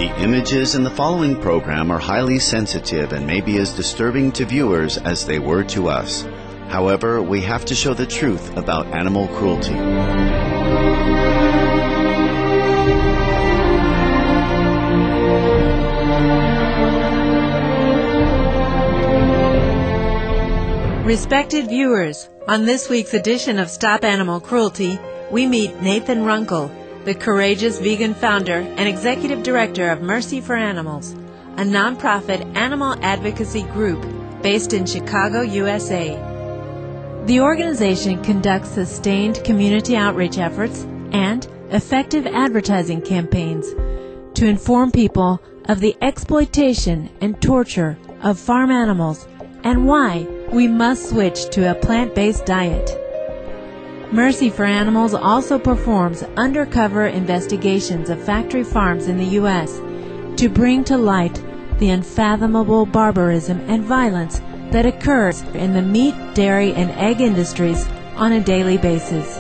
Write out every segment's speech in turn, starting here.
The images in the following program are highly sensitive and may be as disturbing to viewers as they were to us. However, we have to show the truth about animal cruelty. Respected viewers, on this week's edition of Stop Animal Cruelty, we meet Nathan Runkle, the courageous vegan founder and executive director of Mercy for Animals, a nonprofit animal advocacy group based in Chicago, USA. The organization conducts sustained community outreach efforts and effective advertising campaigns to inform people of the exploitation and torture of farm animals and why we must switch to a plant-based diet. Mercy for Animals also performs undercover investigations of factory farms in the U.S. to bring to light the unfathomable barbarism and violence that occurs in the meat, dairy, and egg industries on a daily basis.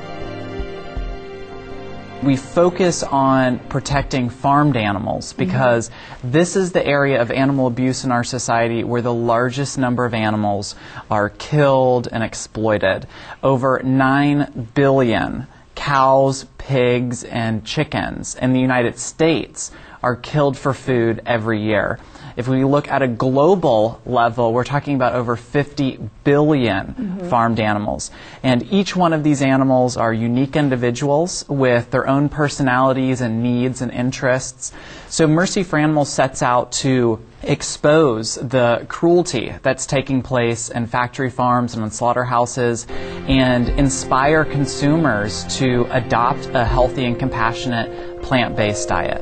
We focus on protecting farmed animals because this is the area of animal abuse in our society where the largest number of animals are killed and exploited. Over 9 billion cows, pigs, and chickens in the United States are killed for food every year. If we look at a global level, we're talking about over 50 billion farmed animals. And each one of these animals are unique individuals with their own personalities and needs and interests. So Mercy for Animals sets out to expose the cruelty that's taking place in factory farms and in slaughterhouses and inspire consumers to adopt a healthy and compassionate plant-based diet.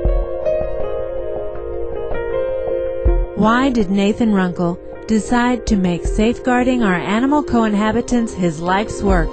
Why did Nathan Runkle decide to make safeguarding our animal co-inhabitants his life's work?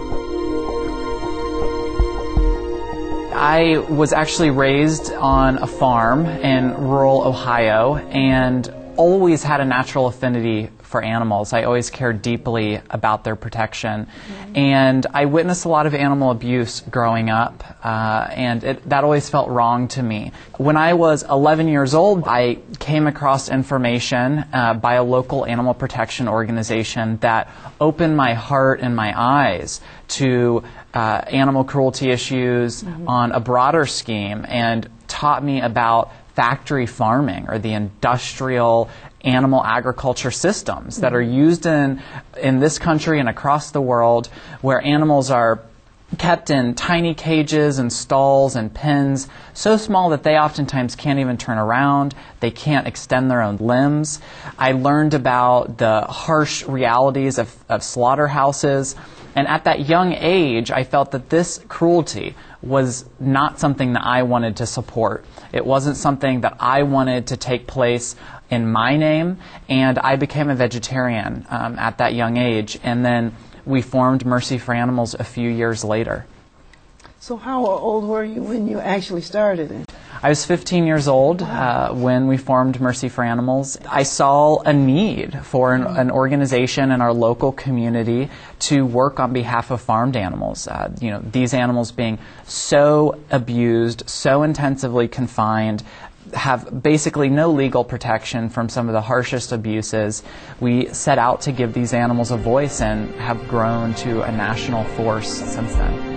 I was actually raised on a farm in rural Ohio and always had a natural affinity for animals. I always cared deeply about their protection. And I witnessed a lot of animal abuse growing up, and that always felt wrong to me. When I was 11 years old, I came across information by a local animal protection organization that opened my heart and my eyes to animal cruelty issues on a broader scheme and taught me about factory farming or the industrial animal agriculture systems that are used in this country and across the world, where animals are kept in tiny cages and stalls and pens, so small that they oftentimes can't even turn around, they can't extend their own limbs. I learned about the harsh realities of slaughterhouses, and at that young age, I felt that this cruelty was not something that I wanted to support. It wasn't something that I wanted to take place in my name, and I became a vegetarian at that young age, and then we formed Mercy for Animals a few years later. So how old were you when you actually started it? I was 15 years old when we formed Mercy for Animals. I saw a need for an organization in our local community to work on behalf of farmed animals. These animals being so abused, so intensively confined, have basically no legal protection from some of the harshest abuses. We set out to give these animals a voice and have grown to a national force since then.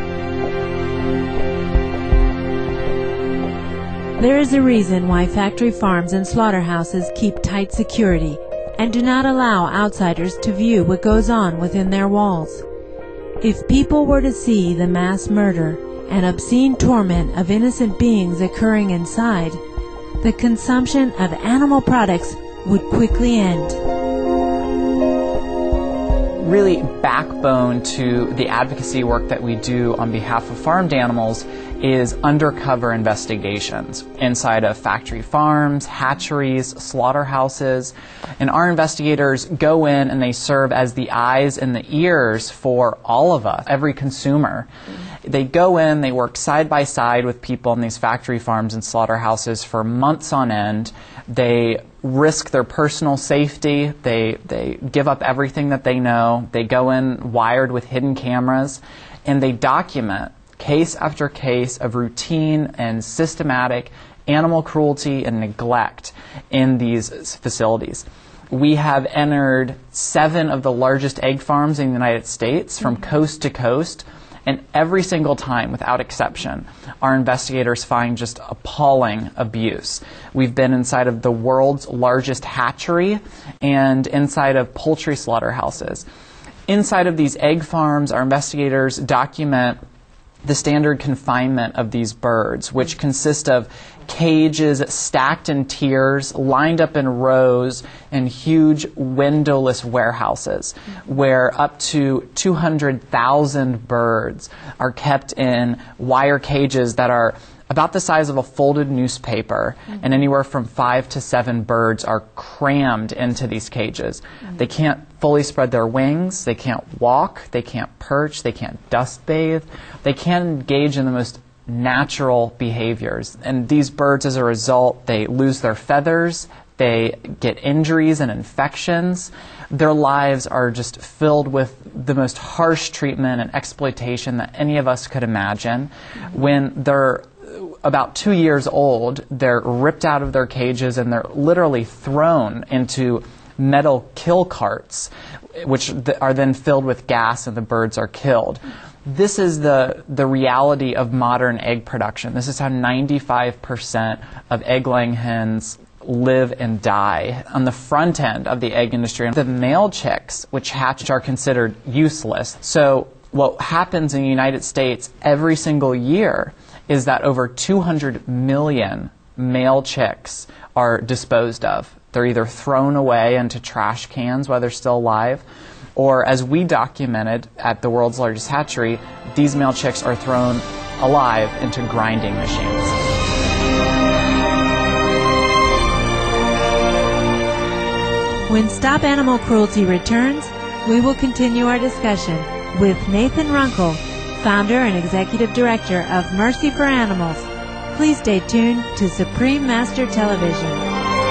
There is a reason why factory farms and slaughterhouses keep tight security and do not allow outsiders to view what goes on within their walls. If people were to see the mass murder and obscene torment of innocent beings occurring inside, the consumption of animal products would quickly end. Really backbone to the advocacy work that we do on behalf of farmed animals is undercover investigations inside of factory farms, hatcheries, slaughterhouses. And our investigators go in and they serve as the eyes and the ears for all of us, every consumer. They go in, they work side by side with people in these factory farms and slaughterhouses for months on end. They risk their personal safety. They give up everything that they know. They go in wired with hidden cameras, and they document case after case of routine and systematic animal cruelty and neglect in these facilities. We have entered 7 of the largest egg farms in the United States from coast to coast, and every single time, without exception, our investigators find just appalling abuse. We've been inside of the world's largest hatchery and inside of poultry slaughterhouses. Inside of these egg farms, our investigators document the standard confinement of these birds, which consist of cages stacked in tiers, lined up in rows in huge windowless warehouses, where up to 200,000 birds are kept in wire cages that are about the size of a folded newspaper, and anywhere from 5 to 7 birds are crammed into these cages. They can't fully spread their wings, they can't walk, they can't perch, they can't dust bathe, they can't engage in the most natural behaviors. And these birds, as a result, they lose their feathers, they get injuries and infections. Their lives are just filled with the most harsh treatment and exploitation that any of us could imagine. When they're about 2 years old, they're ripped out of their cages and they're literally thrown into metal kill carts, which are then filled with gas, and the birds are killed. This is the reality of modern egg production. This is how 95% of egg-laying hens live and die. On the front end of the egg industry, the male chicks, which hatch, are considered useless. So what happens in the United States every single year is that over 200 million male chicks are disposed of. They're either thrown away into trash cans while they're still alive, or, as we documented at the world's largest hatchery, these male chicks are thrown alive into grinding machines. When Stop Animal Cruelty returns, we will continue our discussion with Nathan Runkle, founder and executive director of Mercy for Animals. Please stay tuned to Supreme Master Television.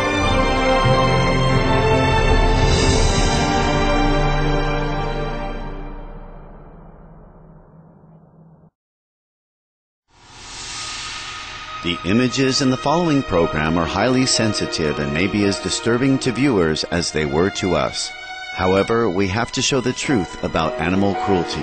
The images in the following program are highly sensitive and may be as disturbing to viewers as they were to us. However, we have to show the truth about animal cruelty.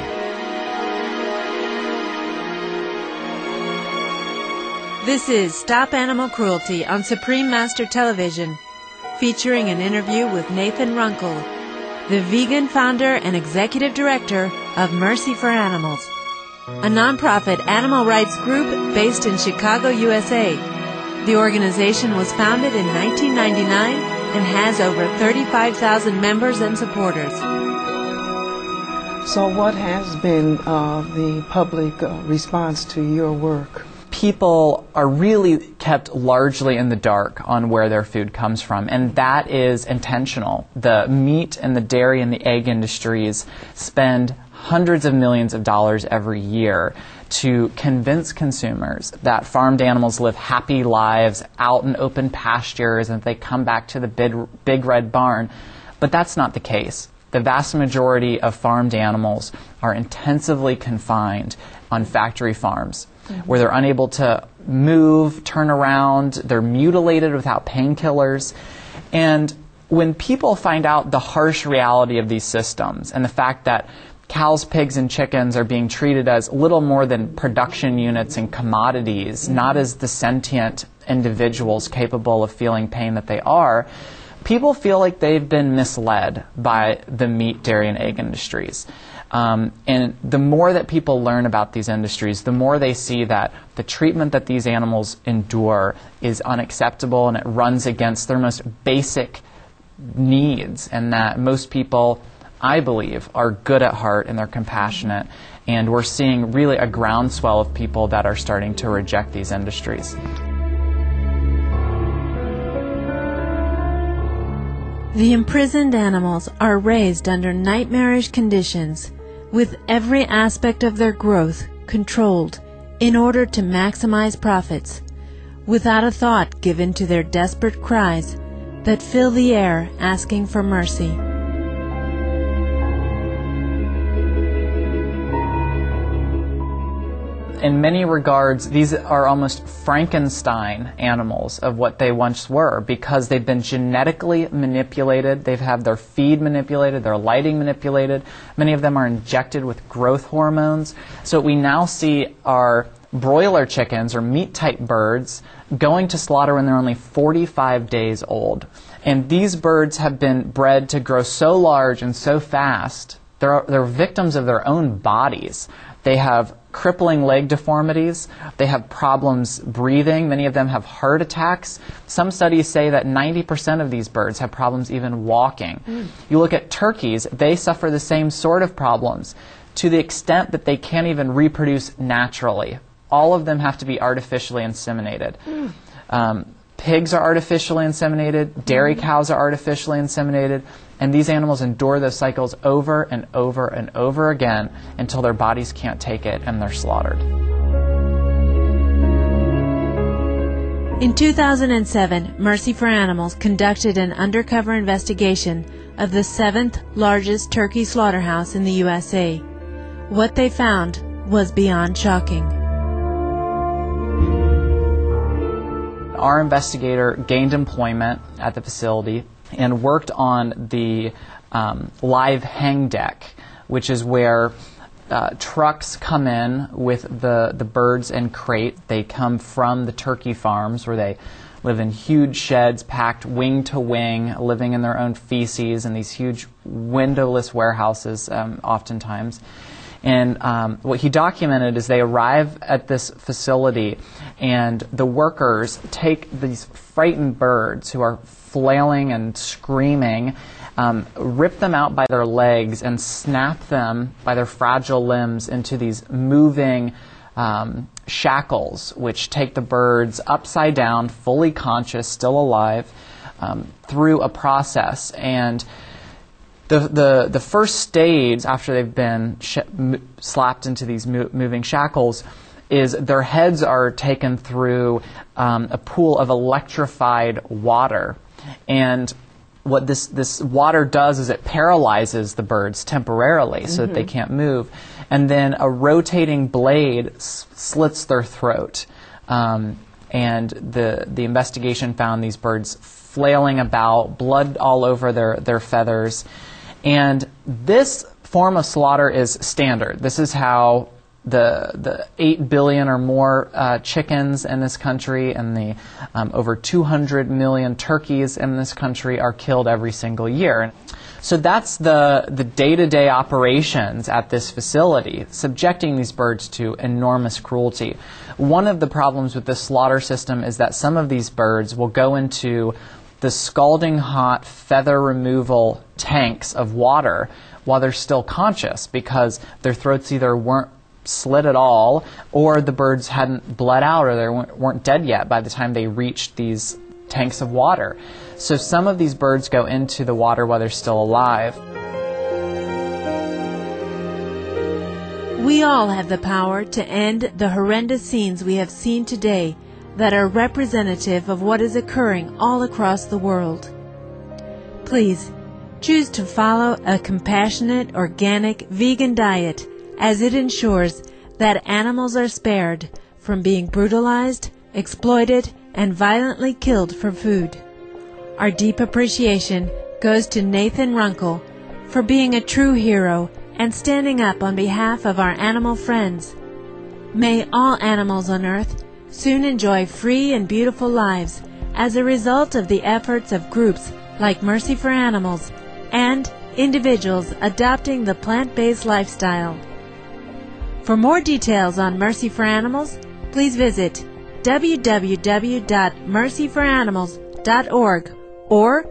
This is Stop Animal Cruelty on Supreme Master Television, featuring an interview with Nathan Runkle, the vegan founder and executive director of Mercy for Animals, a nonprofit animal rights group based in Chicago, USA. The organization was founded in 1999 and has over 35,000 members and supporters. So what has been the public response to your work? People are really kept largely in the dark on where their food comes from, and that is intentional. The meat and the dairy and the egg industries spend hundreds of millions of dollars every year to convince consumers that farmed animals live happy lives out in open pastures and they come back to the big red barn. But that's not the case. The vast majority of farmed animals are intensively confined on factory farms, where they're unable to move, turn around, they're mutilated without painkillers. And when people find out the harsh reality of these systems and the fact that cows, pigs, and chickens are being treated as little more than production units and commodities, not as the sentient individuals capable of feeling pain that they are, people feel like they've been misled by the meat, dairy, and egg industries. And the more that people learn about these industries, the more they see that the treatment that these animals endure is unacceptable and it runs against their most basic needs, and that most people, I believe, are good at heart and they're compassionate. And we're seeing really a groundswell of people that are starting to reject these industries. The imprisoned animals are raised under nightmarish conditions, with every aspect of their growth controlled in order to maximize profits, without a thought given to their desperate cries that fill the air asking for mercy. in many regards, these are almost Frankenstein animals of what they once were, because they've been genetically manipulated. They've had their feed manipulated, their lighting manipulated. Many of them are injected with growth hormones. So what we now see are broiler chickens or meat-type birds going to slaughter when they're only 45 days old. And these birds have been bred to grow so large and so fast, they're victims of their own bodies. They have crippling leg deformities. They have problems breathing. Many of them have heart attacks. Some studies say that 90% of these birds have problems even walking. You look at turkeys, they suffer the same sort of problems to the extent that they can't even reproduce naturally. All of them have to be artificially inseminated. Pigs are artificially inseminated. Dairy cows are artificially inseminated. And these animals endure those cycles over and over and over again until their bodies can't take it and they're slaughtered. In 2007, Mercy for Animals conducted an undercover investigation of the 7th largest turkey slaughterhouse in the USA. What they found was beyond shocking. Our investigator gained employment at the facility and worked on the live hang deck, which is where trucks come in with the birds in crate. They come from the turkey farms where they live in huge sheds packed wing to wing, living in their own feces in these huge windowless warehouses oftentimes. And what he documented is they arrive at this facility and the workers take these frightened birds who are flailing and screaming, rip them out by their legs and snap them by their fragile limbs into these moving shackles, which take the birds upside down, fully conscious, still alive, through a process. And the first stage after they've been slapped into these moving shackles is their heads are taken through a pool of electrified water. And what this water does is it paralyzes the birds temporarily so that they can't move. And then a rotating blade slits their throat. And the investigation found these birds flailing about, blood all over their feathers. And this form of slaughter is standard. This is how the 8 billion or more chickens in this country and the over 200 million turkeys in this country are killed every single year. So that's the day-to-day operations at this facility, subjecting these birds to enormous cruelty. One of the problems with this slaughter system is that some of these birds will go into the scalding hot feather removal tanks of water while they're still conscious, because their throats either weren't slit at all, or the birds hadn't bled out, or they weren't dead yet by the time they reached these tanks of water. So some of these birds go into the water while they're still alive. We all have the power to end the horrendous scenes we have seen today that are representative of what is occurring all across the world. Please choose to follow a compassionate, organic, vegan diet, as it ensures that animals are spared from being brutalized, exploited, and violently killed for food. Our deep appreciation goes to Nathan Runkle for being a true hero and standing up on behalf of our animal friends. May all animals on Earth soon enjoy free and beautiful lives as a result of the efforts of groups like Mercy for Animals and individuals adopting the plant-based lifestyle. For more details on Mercy for Animals, please visit www.mercyforanimals.org or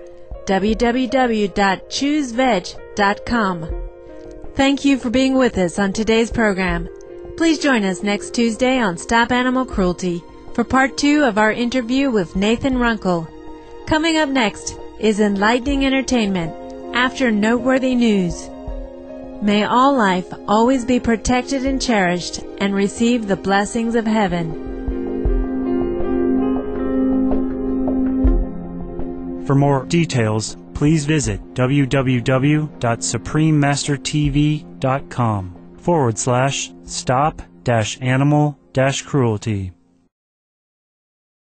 www.chooseveg.com. Thank you for being with us on today's program. Please join us next Tuesday on Stop Animal Cruelty for part 2 of our interview with Nathan Runkle. Coming up next is enlightening entertainment after noteworthy news. May all life always be protected and cherished and receive the blessings of heaven. For more details, please visit www.suprememastertv.com/stop-animal-cruelty. cruelty.